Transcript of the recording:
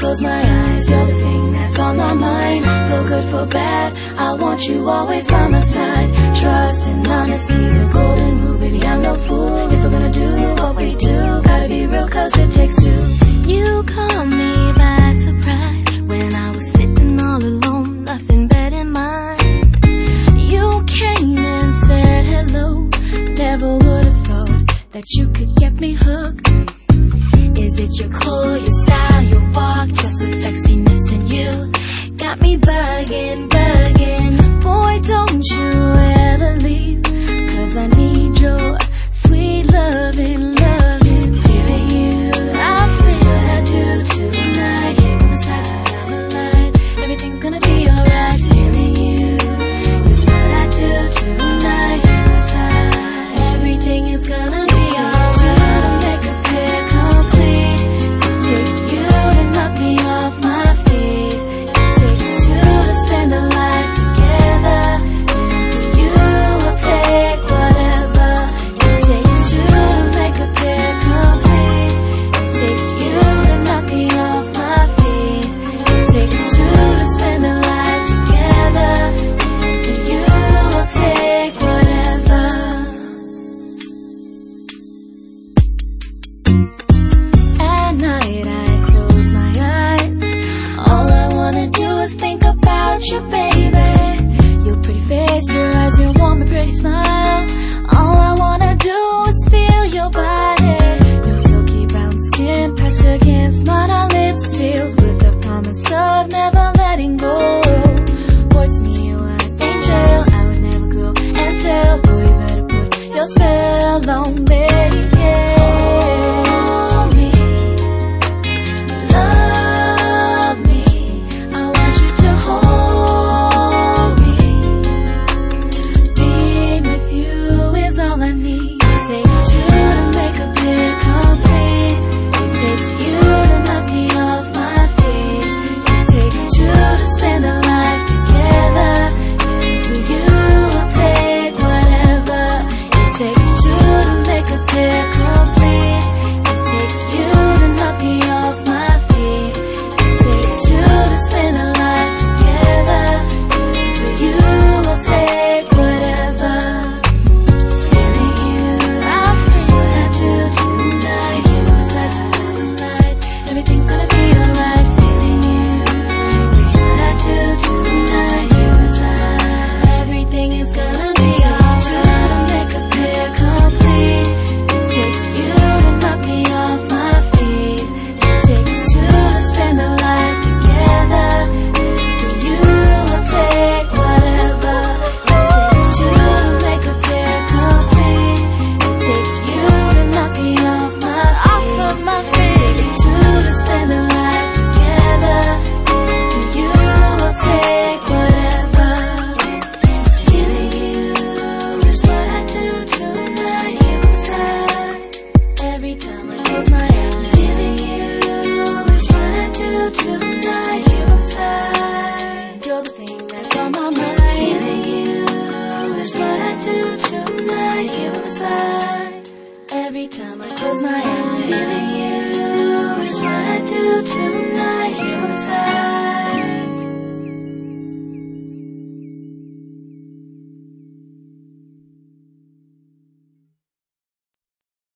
close my eyes, you're the thing that's on my mind. For good, for bad, I want you always by my side. Trust and honesty, the golden rule, baby, I'm no fool. If we're gonna do what we do, gotta be real, cause it takes two. You caught me by surprise when I was sitting all alone, nothing better in mind. You came and said hello, never would've thought that you could get me hooked. Is it your core, your style, your walk, just the sexiness in you? Got me bugging, bugging. Boy, don't you ever leave, cause I need your sweet loving, loving. Feeling you, I feel what I do tonight. Here on the side, down the lines, everything's gonna be alright. Feeling you is what I do tonight. Here on the side, everything is gonna be alright. To make us clear, complete, it takes you to knock me off my feet. It takes two to spend a life together, and for you I'll take whatever. It takes two to make a pair complete. It takes you to knock me off my feet. It takes two to spend a life together, and for you I'll take whatever. At night I close my eyes, all I wanna do is think about you, baby. Your pretty face, your eyes, your warm and pretty smile. All I wanna do is feel your body. Your silky brown skin pressed against mine, our lips sealed with the promise of never letting go. Boy, to me you are an angel, I would never go and tell. Boy, you better put your spell on me, yeah. Hold me, love me, I want you to hold me. Being with you is all I need. It takes two to make a pair complete. It takes you to knock me off my feet. It takes two to spend a life together, and for you I'll take whatever. It takes two to make a pair complete. It takes you to knock me off my feet. It takes two to spend a life together, and for you I'll take whatever. Feeling you, I feel what I do tonight. Here on the side, down the lights, everything's gonna be alright. Feeling you is what I do tonight. Here on the side, everything is gonna be alright. To make a pair complete, it takes you to knock me off my feet. It takes two to spend a life together, and for you I'll take whatever. It takes two to make a pair complete. It takes you to knock me off my feet. It takes two to spend a life together, and for you I'll take whatever. Feeling you is what I do tonight. Here on the side, every time I close my eyes. Feeling you is what I do tonight. Here on the side, you're the thing that's on my mind. Feeling you is what I do tonight. Here on the side, every time I close my eyes. Feeling you is what I do tonight. Here on the side.